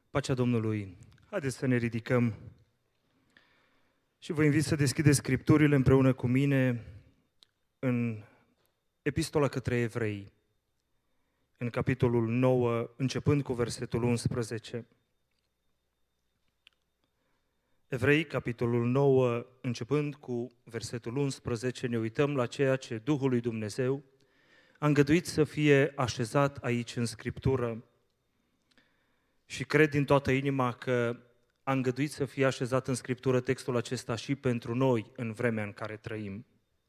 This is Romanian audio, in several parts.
Pacea Domnului. Haideți să ne ridicăm și vă invit să deschideți Scripturile împreună cu mine în Epistola către Evrei, în capitolul 9, începând cu versetul 11. Evrei, capitolul 9, începând cu versetul 11, ne uităm la ceea ce Duhul lui Dumnezeu a îngăduit să fie așezat aici în Scriptură. Și cred din toată inima că a îngăduit să fie așezat în Scriptură textul acesta și pentru noi în vremea în care trăim.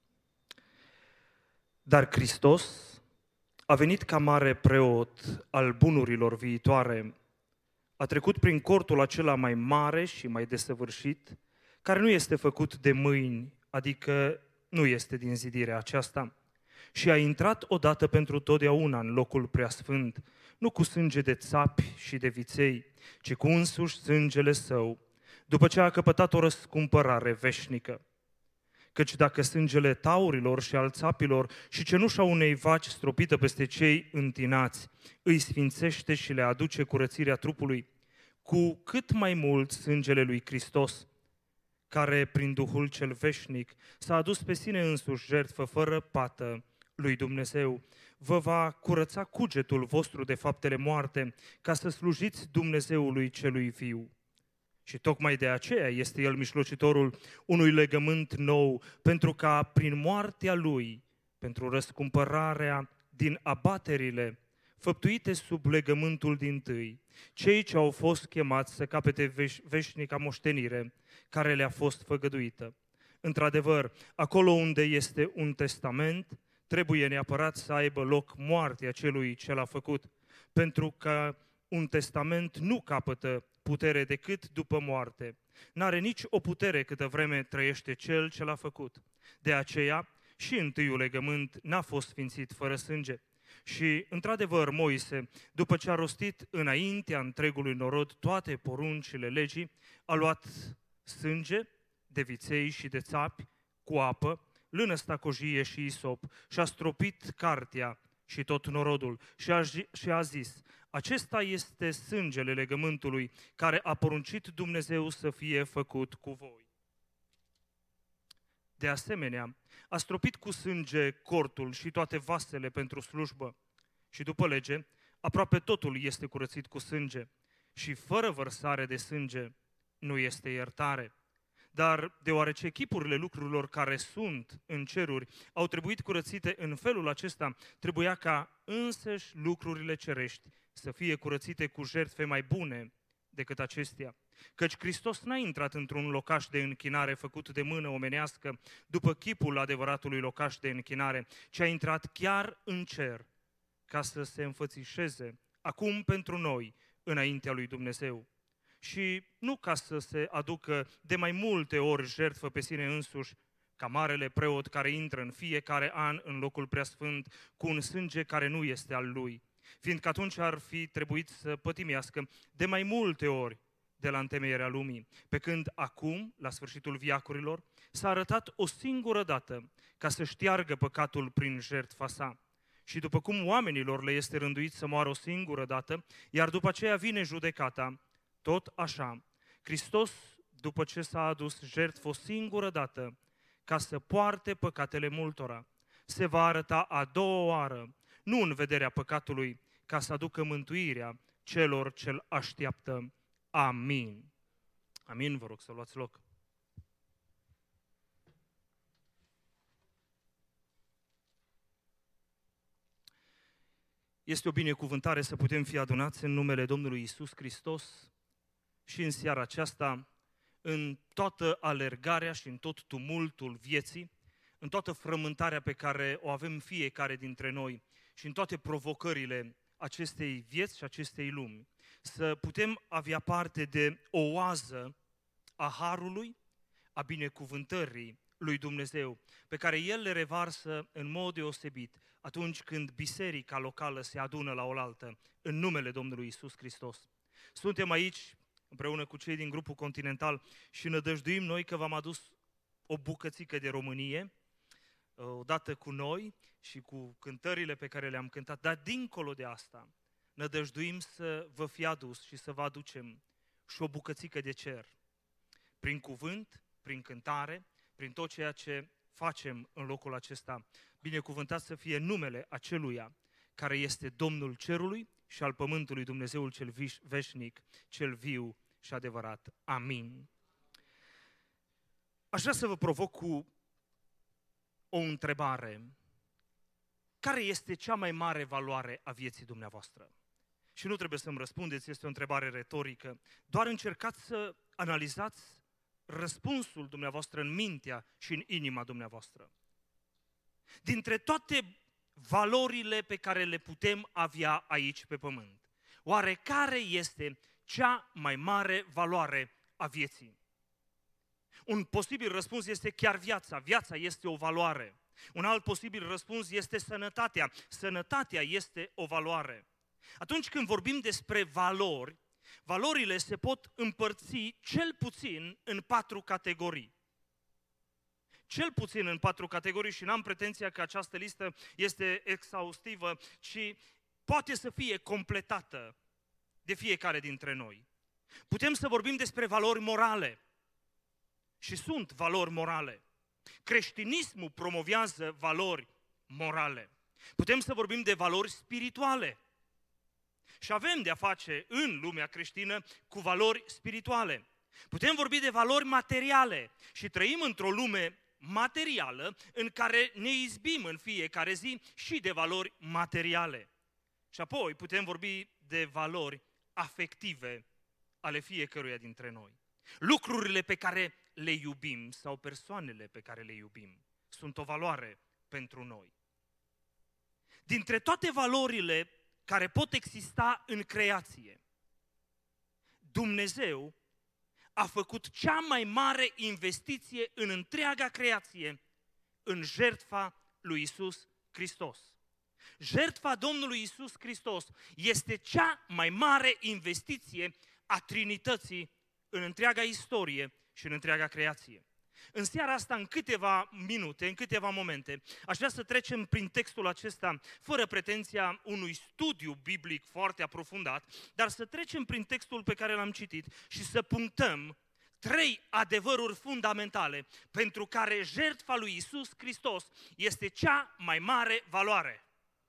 Dar Hristos a venit ca mare preot al bunurilor viitoare, a trecut prin cortul acela mai mare și mai desăvârșit, care nu este făcut de mâini, adică nu este din zidirea aceasta, și a intrat odată pentru totdeauna în locul preasfânt, nu cu sânge de țapi și de viței, ci cu însuși sângele său, după ce a căpătat o răscumpărare veșnică. Căci dacă sângele taurilor și al țapilor și cenușa unei vaci stropită peste cei întinați îi sfințește și le aduce curățirea trupului, cu cât mai mult sângele lui Hristos, care prin Duhul cel veșnic s-a adus pe sine însuși jertfă fără pată lui Dumnezeu, vă va curăța cugetul vostru de faptele moarte, ca să slujiți Dumnezeului celui viu. Și tocmai de aceea este El mijlocitorul unui legământ nou, pentru ca prin moartea Lui, pentru răscumpărarea din abaterile făptuite sub legământul dintâi, cei ce au fost chemați să capete veșnica moștenire care le-a fost făgăduită. Într-adevăr, acolo unde este un testament, trebuie neapărat să aibă loc moartea celui ce l-a făcut, pentru că un testament nu capătă putere decât după moarte. N-are nici o putere câtă vreme trăiește cel ce l-a făcut. De aceea și întâiul legământ n-a fost sfințit fără sânge. Și, într-adevăr, Moise, după ce a rostit înaintea întregului norod toate poruncile legii, a luat sânge de viței și de țapi cu apă, lână stacojie și isop și a stropit cartea și tot norodul și a zis: acesta este sângele legământului care a poruncit Dumnezeu să fie făcut cu voi. De asemenea, a stropit cu sânge cortul și toate vasele pentru slujbă. Și după lege, aproape totul este curățit cu sânge și fără vărsare de sânge nu este iertare. Dar deoarece chipurile lucrurilor care sunt în ceruri au trebuit curățite în felul acesta, trebuia ca însăși lucrurile cerești să fie curățite cu jertfe mai bune decât acestea. Căci Hristos n-a intrat într-un locaș de închinare făcut de mână omenească după chipul adevăratului locaș de închinare, ci a intrat chiar în cer ca să se înfățișeze acum pentru noi înaintea lui Dumnezeu. Și nu ca să se aducă de mai multe ori jertfă pe sine însuși, ca marele preot care intră în fiecare an în locul preasfânt cu un sânge care nu este al lui, fiindcă atunci ar fi trebuit să pătimească de mai multe ori de la întemeierea lumii, pe când acum, la sfârșitul veacurilor, s-a arătat o singură dată ca să șteargă păcatul prin jertfa sa. Și după cum oamenilor le este rânduit să moară o singură dată, iar după aceea vine judecata, tot așa, Hristos, după ce s-a adus jertfă o singură dată, ca să poarte păcatele multora, se va arăta a doua oară, nu în vederea păcatului, ca să aducă mântuirea celor ce-L așteaptă. Amin. Amin, vă rog să luați loc. Este o binecuvântare să putem fi adunați în numele Domnului Iisus Hristos și în seara aceasta, în toată alergarea și în tot tumultul vieții, în toată frământarea pe care o avem fiecare dintre noi și în toate provocările acestei vieți și acestei lumi, să putem avea parte de o oază a harului, a binecuvântării lui Dumnezeu, pe care El le revarsă în mod deosebit atunci când biserica locală se adună la oaltă în numele Domnului Iisus Hristos. Suntem aici împreună cu cei din grupul Continental și nădăjduim noi că v-am adus o bucățică de Românie, odată cu noi și cu cântările pe care le-am cântat, dar dincolo de asta, nădăjduim să vă fie adus și să vă aducem și o bucățică de cer. Prin cuvânt, prin cântare, prin tot ceea ce facem în locul acesta. Binecuvântat să fie numele aceluia care este Domnul cerului și al pământului, Dumnezeul cel veșnic, cel viu și adevărat. Amin. Aș vrea să vă provoc cu o întrebare. Care este cea mai mare valoare a vieții dumneavoastră? Și nu trebuie să-mi răspundeți, este o întrebare retorică. Doar încercați să analizați răspunsul dumneavoastră în mintea și în inima dumneavoastră. Dintre toate valorile pe care le putem avea aici pe pământ, oare care este cea mai mare valoare a vieții? Un posibil răspuns este chiar viața. Viața este o valoare. Un alt posibil răspuns este sănătatea. Sănătatea este o valoare. Atunci când vorbim despre valori, valorile se pot împărți cel puțin în 4 categorii. Cel puțin în 4 categorii și n-am pretenția că această listă este exhaustivă, ci poate să fie completată de fiecare dintre noi. Putem să vorbim despre valori morale și sunt valori morale. Creștinismul promovează valori morale. Putem să vorbim de valori spirituale. Și avem de-a face în lumea creștină cu valori spirituale. Putem vorbi de valori materiale și trăim într-o lume materială în care ne izbim în fiecare zi și de valori materiale. Și apoi putem vorbi de valori afective ale fiecăruia dintre noi. Lucrurile pe care le iubim sau persoanele pe care le iubim sunt o valoare pentru noi. Dintre toate valorile care pot exista în creație, Dumnezeu a făcut cea mai mare investiție în întreaga creație, în jertfa lui Iisus Hristos. Jertfa Domnului Iisus Hristos este cea mai mare investiție a Trinității în întreaga istorie și în întreaga creație. În seara asta, în câteva minute, în câteva momente, aș vrea să trecem prin textul acesta, fără pretenția unui studiu biblic foarte aprofundat, dar să trecem prin textul pe care l-am citit și să punctăm 3 adevăruri fundamentale pentru care jertfa lui Iisus Hristos este cea mai mare valoare.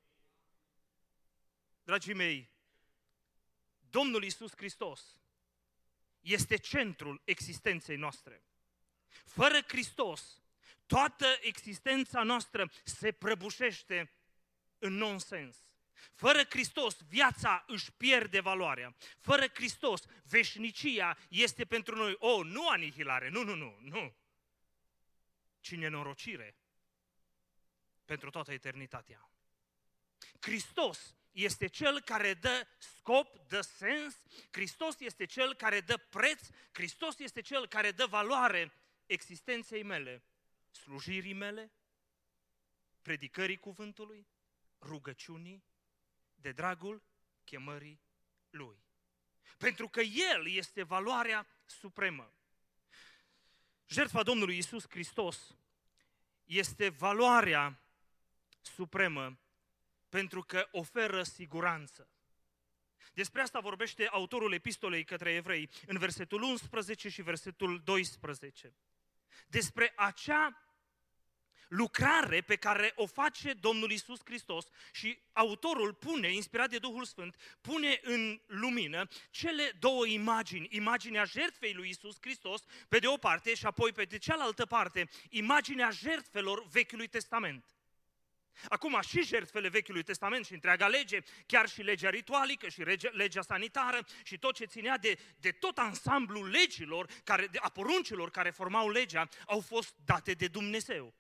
Dragii mei, Domnul Iisus Hristos este centrul existenței noastre. Fără Hristos, toată existența noastră se prăbușește în nonsens. Fără Hristos, viața își pierde valoarea. Fără Hristos, veșnicia este pentru noi, nu anihilare, nu, ci nenorocire pentru toată eternitatea. Hristos este Cel care dă scop, dă sens, Hristos este Cel care dă preț, Hristos este Cel care dă valoare existenței mele, slujirii mele, predicării cuvântului, rugăciunii, de dragul chemării Lui. Pentru că El este valoarea supremă. Jertfa Domnului Iisus Hristos este valoarea supremă pentru că oferă siguranță. Despre asta vorbește autorul epistolei către evrei în versetul 11 și versetul 12. Despre acea lucrare pe care o face Domnul Iisus Hristos și autorul pune, inspirat de Duhul Sfânt, pune în lumină cele 2 imagini. Imaginea jertfei lui Iisus Hristos pe de o parte și apoi pe de cealaltă parte imaginea jertfelor Vechiului Testament. Acum și jertfele Vechiului Testament și întreaga lege, chiar și legea ritualică și legea sanitară și tot ce ținea de tot ansamblul legilor, a poruncilor care formau legea, au fost date de Dumnezeu.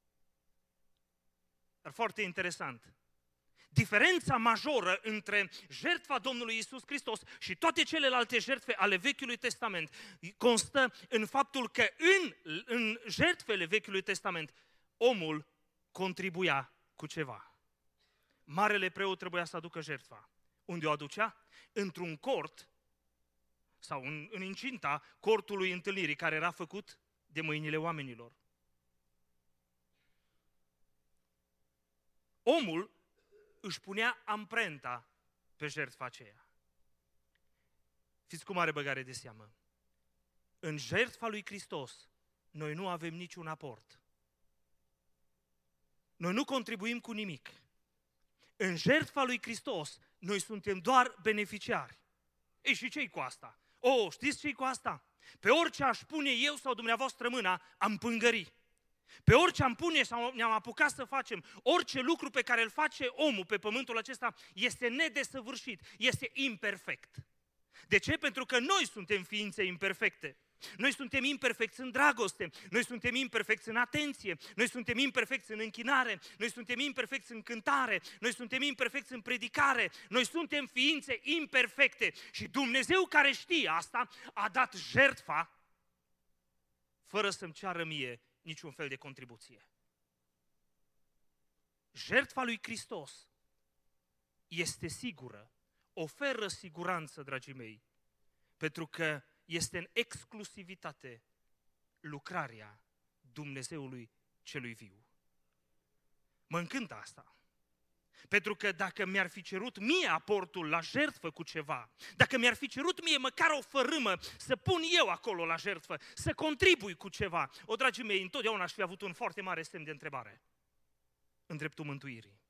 Dar foarte interesant, diferența majoră între jertfa Domnului Iisus Hristos și toate celelalte jertfe ale Vechiului Testament constă în faptul că în jertfele Vechiului Testament omul contribuia cu ceva. Marele preot trebuia să aducă jertfa. Unde o aducea? Într-un cort sau în incinta cortului întâlnirii, care era făcut de mâinile oamenilor. Omul își punea amprenta pe jertfa aceea. Fiți cu mare băgare de seamă. În jertfa lui Hristos, noi nu avem niciun aport. Noi nu contribuim cu nimic. În jertfa lui Hristos, noi suntem doar beneficiari. Ei, și ce-i cu asta? Știți ce-i cu asta? Pe orice aș pune eu sau dumneavoastră mâna, am pângări. Pe orice am pune sau ne-am apucat să facem, orice lucru pe care îl face omul pe pământul acesta este nedesăvârșit, este imperfect. De ce? Pentru că noi suntem ființe imperfecte. Noi suntem imperfecți în dragoste, noi suntem imperfecți în atenție, noi suntem imperfecți în închinare, noi suntem imperfecți în cântare, noi suntem imperfecți în predicare, noi suntem ființe imperfecte. Și Dumnezeu care știe asta a dat jertfa fără să-mi ceară mie niciun fel de contribuție. Jertfa lui Hristos este sigură, oferă siguranță, dragii mei, pentru că este în exclusivitate lucrarea Dumnezeului celui viu. Mă încântă asta. Pentru că dacă mi-ar fi cerut mie aportul la jertfă cu ceva, dacă mi-ar fi cerut mie măcar o fărâmă să pun eu acolo la jertfă, să contribui cu ceva, dragii mei, întotdeauna aș fi avut un foarte mare semn de întrebare în dreptul mântuirii.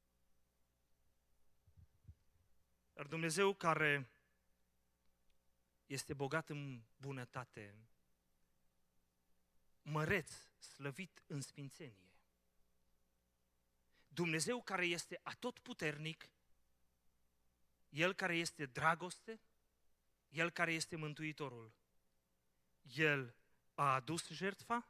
Dar Dumnezeu care este bogat în bunătate, măreț, slăvit în sfințenie. Dumnezeu care este atotputernic, El care este dragoste, El care este Mântuitorul. El a adus jertfa,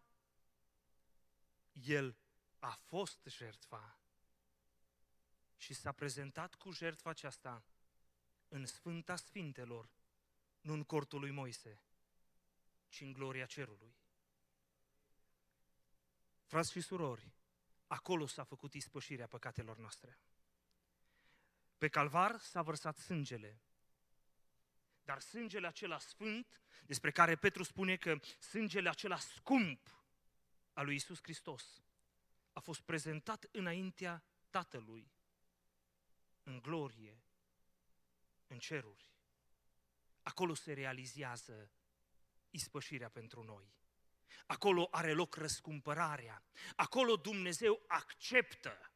El a fost jertfa și s-a prezentat cu jertfa aceasta în Sfânta Sfintelor, nu în cortul lui Moise, ci în gloria cerului. Frați și surori, acolo s-a făcut ispășirea păcatelor noastre. Pe Calvar s-a vărsat sângele, dar sângele acela sfânt, despre care Petru spune că sângele acela scump al lui Iisus Hristos a fost prezentat înaintea Tatălui, în glorie, în ceruri. Acolo se realizează ispășirea pentru noi. Acolo are loc răscumpărarea. Acolo Dumnezeu acceptă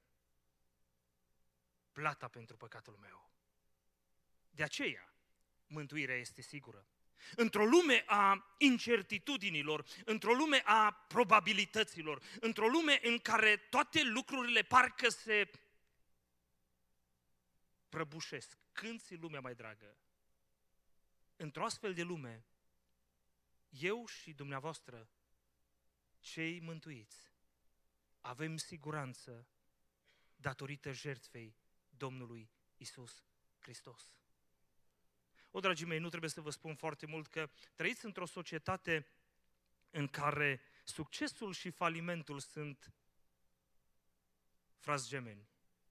plata pentru păcatul meu. De aceea, mântuirea este sigură. Într-o lume a incertitudinilor, într-o lume a probabilităților, într-o lume în care toate lucrurile parcă se prăbușesc, când ți lumea mai dragă? Într-o astfel de lume, eu și dumneavoastră, cei mântuiți, avem siguranță datorită jertfei Domnului Iisus Hristos. Dragii mei, nu trebuie să vă spun foarte mult că trăiți într-o societate în care succesul și falimentul sunt frați gemeni.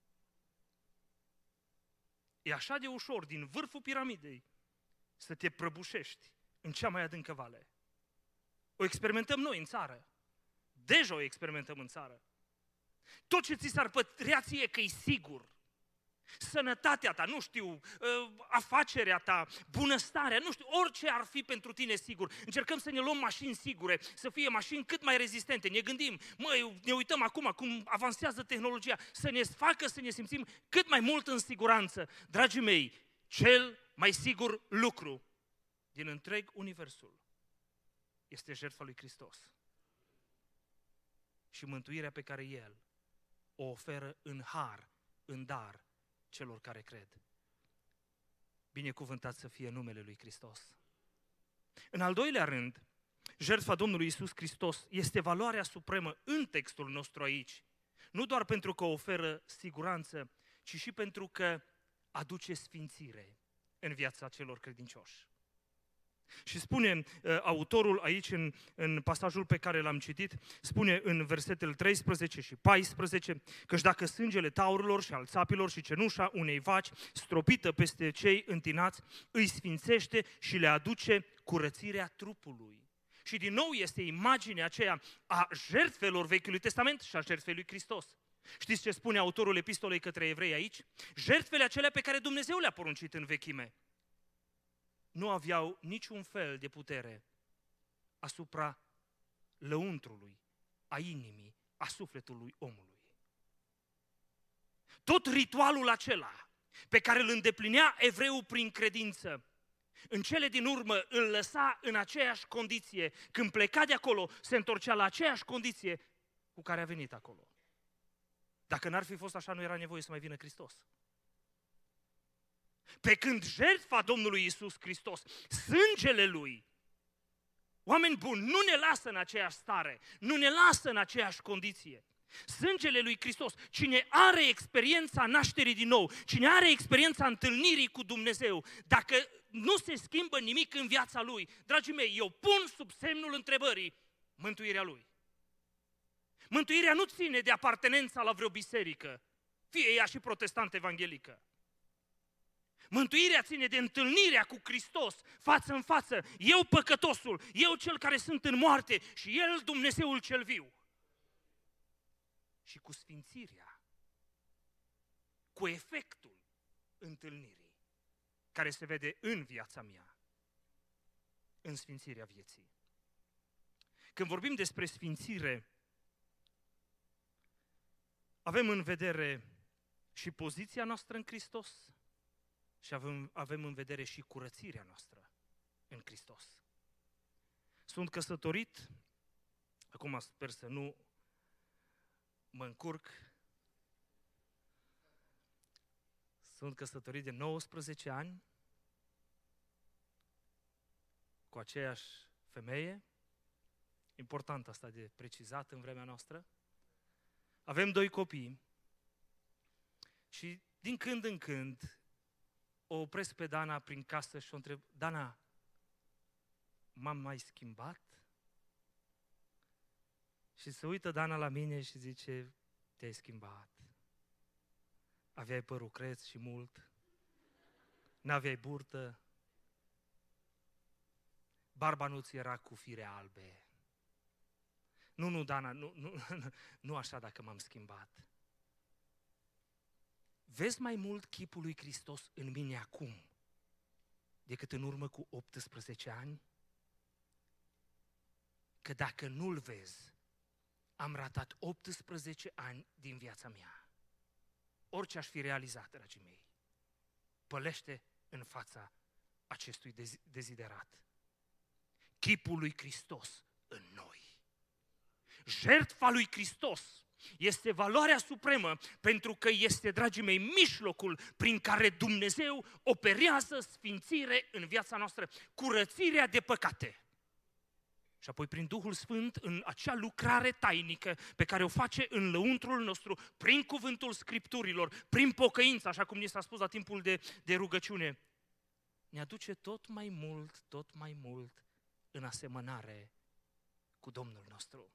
E așa de ușor, din vârful piramidei, să te prăbușești în cea mai adâncă vale. O experimentăm noi în țară. Deja o experimentăm în țară. Tot ce ți s-ar părea ție că e sigur, sănătatea ta, nu știu, afacerea ta, bunăstarea, nu știu, orice ar fi pentru tine sigur. Încercăm să ne luăm mașini sigure, să fie mașini cât mai rezistente. Ne gândim, ne uităm acum cum avansează tehnologia, să ne facă să ne simțim cât mai mult în siguranță. Dragii mei, cel mai sigur lucru din întreg universul este jertfa lui Hristos și mântuirea pe care El o oferă în har, în dar, celor care cred. Binecuvântat să fie numele lui Hristos. În al doilea rând, jertfa Domnului Iisus Hristos este valoarea supremă în textul nostru aici, nu doar pentru că oferă siguranță, ci și pentru că aduce sfințire în viața celor credincioși. Și spune autorul aici în pasajul pe care l-am citit, spune în versetele 13 și 14, căci dacă sângele taurilor și al țapilor și cenușa unei vaci stropită peste cei întinați îi sfințește și le aduce curățirea trupului. Și din nou este imaginea aceea a jertfelor Vechiului Testament și a jertfei lui Hristos. Știți ce spune autorul epistolei către evrei aici? Jertfele acelea pe care Dumnezeu le-a poruncit în vechime nu aveau niciun fel de putere asupra lăuntrului, a inimii, a sufletului omului. Tot ritualul acela pe care îl îndeplinea evreul prin credință, în cele din urmă îl lăsa în aceeași condiție. Când pleca de acolo, se întorcea la aceeași condiție cu care a venit acolo. Dacă n-ar fi fost așa, nu era nevoie să mai vină Hristos. Pe când jertfa Domnului Iisus Hristos, sângele Lui, oameni buni, nu ne lasă în aceeași stare, nu ne lasă în aceeași condiție. Sângele lui Hristos, cine are experiența nașterii din nou, cine are experiența întâlnirii cu Dumnezeu, dacă nu se schimbă nimic în viața lui, dragii mei, eu pun sub semnul întrebării mântuirea lui. Mântuirea nu ține de apartenența la vreo biserică, fie ea și protestant evanghelică. Mântuirea ține de întâlnirea cu Hristos, față în față, eu păcătosul, eu cel care sunt în moarte și El Dumnezeul cel viu. Și cu sfințirea, cu efectul întâlnirii, care se vede în viața mea, în sfințirea vieții. Când vorbim despre sfințire, avem în vedere și poziția noastră în Hristos și avem în vedere și curățirea noastră în Hristos. Sunt căsătorit, acum sper să nu mă încurc, sunt căsătorit de 19 ani cu aceeași femeie, important asta de precizat în vremea noastră. Avem 2 copii și din când în când o opresc pe Dana prin casă și o întreb: Dana, m-am mai schimbat? Și se uită Dana la mine și zice: te-ai schimbat. Aveai părul creț și mult, n-aveai burtă, barba nu-ți era cu fire albe. Nu, Dana, nu așa dacă m-am schimbat. Vezi mai mult chipul lui Hristos în mine acum decât în urmă cu 18 ani? Că dacă nu-l vezi, am ratat 18 ani din viața mea. Orice aș fi realizat, dragii mei, pălește în fața acestui deziderat. Chipul lui Hristos în noi. Jertfa lui Hristos este valoarea supremă, pentru că este, dragii mei, mijlocul prin care Dumnezeu operează sfințire în viața noastră, curățirea de păcate. Și apoi prin Duhul Sfânt, în acea lucrare tainică pe care o face în lăuntrul nostru, prin cuvântul Scripturilor, prin pocăință, așa cum ni s-a spus la timpul de rugăciune, ne aduce tot mai mult în asemănare cu Domnul nostru.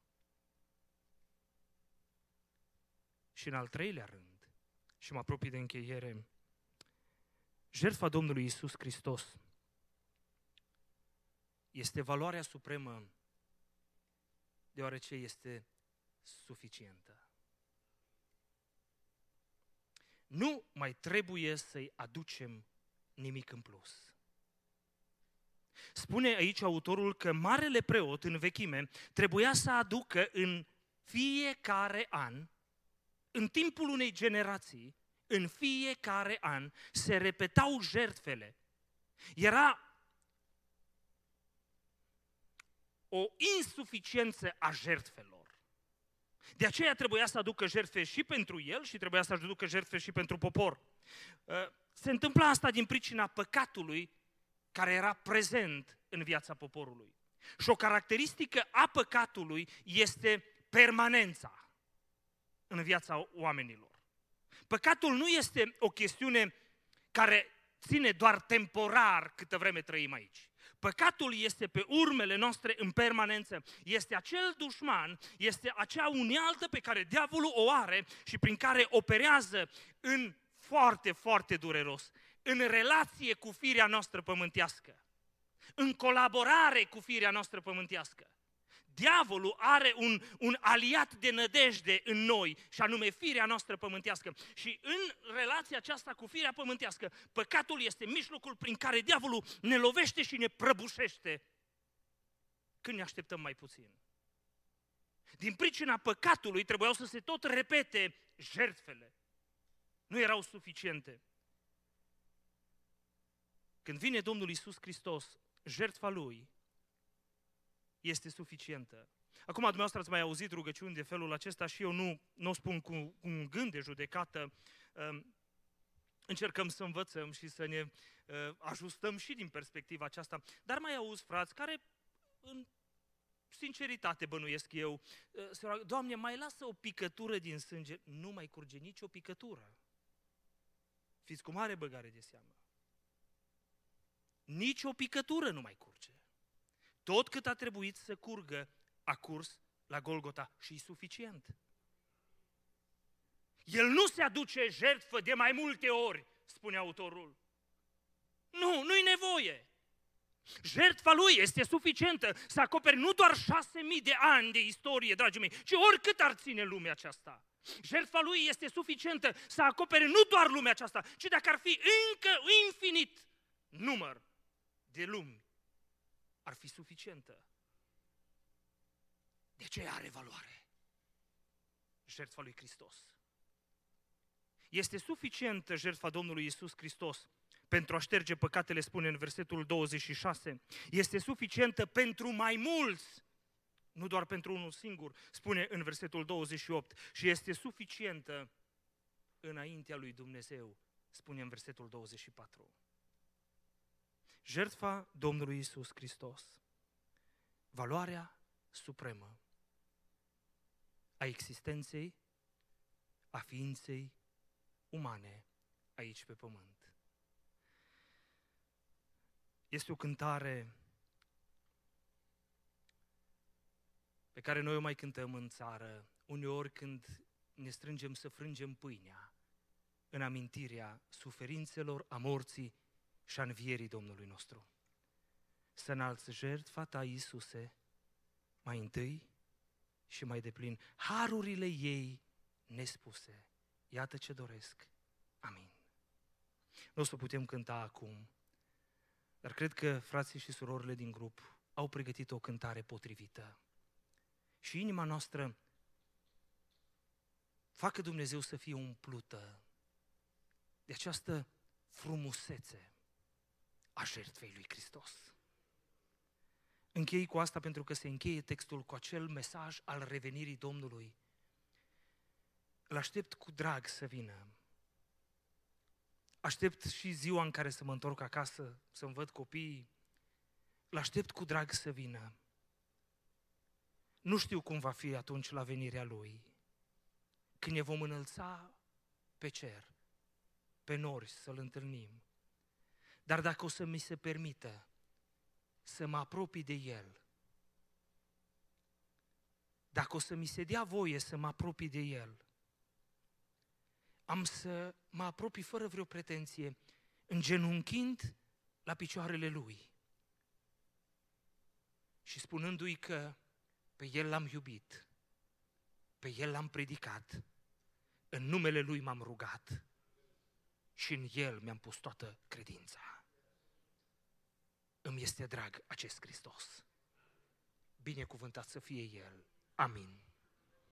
Și în al 3-lea rând, și mă apropii de încheiere, jertfa Domnului Iisus Hristos este valoarea supremă, deoarece este suficientă. Nu mai trebuie să-i aducem nimic în plus. Spune aici autorul că marele preot în vechime trebuia să aducă în fiecare an, în timpul unei generații, în fiecare an, se repetau jertfele. Era o insuficiență a jertfelor. De aceea trebuia să aducă jertfe și pentru el și trebuia să aducă jertfe și pentru popor. Se întâmpla asta din pricina păcatului care era prezent în viața poporului. Și o caracteristică a păcatului este permanența în viața oamenilor. Păcatul nu este o chestiune care ține doar temporar câtă vreme trăim aici. Păcatul este pe urmele noastre în permanență. Este acel dușman, este acea unealtă pe care diavolul o are și prin care operează în foarte, foarte dureros, în relație cu firea noastră pământească, în colaborare cu firea noastră pământească. Diavolul are un aliat de nădejde în noi, și anume firea noastră pământească. Și în relația aceasta cu firea pământească, păcatul este mijlocul prin care diavolul ne lovește și ne prăbușește când ne așteptăm mai puțin. Din pricina păcatului trebuiau să se tot repete jertfele. Nu erau suficiente. Când vine Domnul Iisus Hristos, jertfa Lui este suficientă. Acum, dumneavoastră ați mai auzit rugăciuni de felul acesta și eu nu o spun cu un gând de judecată. Încercăm să învățăm și să ne ajustăm și din perspectiva aceasta. Dar mai auzi frați care, în sinceritate bănuiesc eu, se roagă: Doamne, mai lasă o picătură din sânge. Nu mai curge nicio picătură. Fiți cu mare băgare de seamă. Nici o picătură nu mai curge. Tot cât a trebuit să curgă, a curs la Golgota și e suficient. El nu se aduce jertfă de mai multe ori, spune autorul. Nu-i nevoie. Jertfa lui este suficientă să acopere nu doar 6.000 de ani de istorie, dragii mei, ci oricât ar ține lumea aceasta. Jertfa lui este suficientă să acopere nu doar lumea aceasta, ci dacă ar fi încă infinit număr de lumi, ar fi suficientă. De ce are valoare jertfa lui Hristos? Este suficientă jertfa Domnului Iisus Hristos pentru a șterge păcatele, spune în versetul 26. Este suficientă pentru mai mulți, nu doar pentru unul singur, spune în versetul 28. Și este suficientă înaintea lui Dumnezeu, spune în versetul 24. Jertfa Domnului Iisus Hristos, valoarea supremă a existenței, a ființei umane aici pe pământ. Este o cântare pe care noi o mai cântăm în țară, uneori când ne strângem să frângem pâinea în amintirea suferințelor, a morții și a învierii Domnului nostru. Să înalți jertfa ta, Iisuse, mai întâi și mai deplin, harurile ei nespuse. Iată ce doresc. Amin. Nu o să putem cânta acum, dar cred că frații și surorile din grup au pregătit o cântare potrivită. Și inima noastră, facă Dumnezeu să fie umplută de această frumusețe a jertfei lui Hristos. Închei cu asta pentru că se încheie textul cu acel mesaj al revenirii Domnului. Îl aștept cu drag să vină. Aștept și ziua în care să mă întorc acasă, să-mi văd copiii. Îl aștept cu drag să vină. Nu știu cum va fi atunci la venirea Lui, când ne vom înălța pe cer, pe nori să-L întâlnim. Dar dacă o să mi se permită să mă apropii de El, dacă o să mi se dea voie să mă apropii de El, am să mă apropii fără vreo pretenție, îngenunchind la picioarele Lui și spunându-i că pe El l-am iubit, pe El l-am predicat, în numele Lui m-am rugat și în El mi-am pus toată credința. Îmi este drag acest Hristos. Binecuvântat să fie El. Amin.